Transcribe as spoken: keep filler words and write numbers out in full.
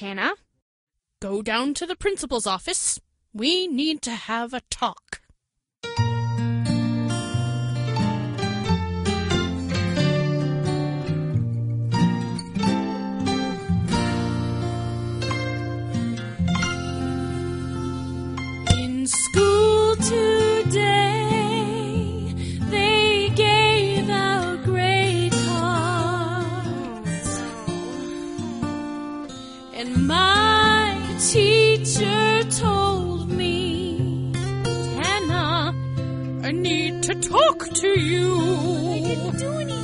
Hannah. Go down to the principal's office. We need to have a talk. In school today, they gave out grade cards, and my teacher told me, Hannah, I need to talk to you.